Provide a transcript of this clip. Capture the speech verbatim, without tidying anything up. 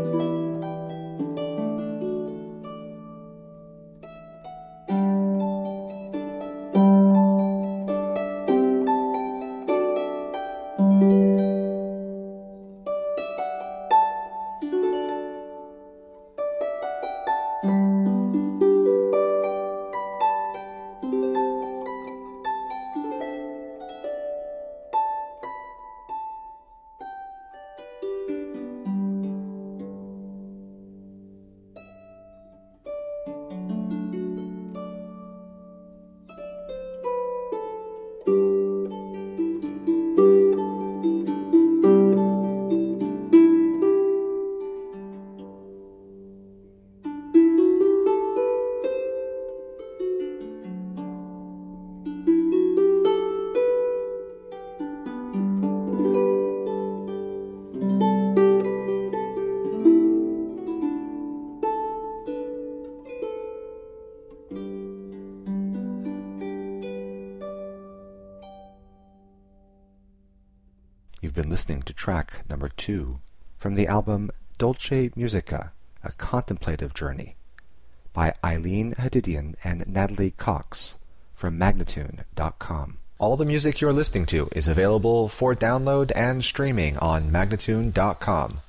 You've been listening to track number two from the album Dolce Musica, A Contemplative Journey by Eileen Hadidian and Natalie Cox from Magnatune dot com. All the music you're listening to is available for download and streaming on Magnatune dot com.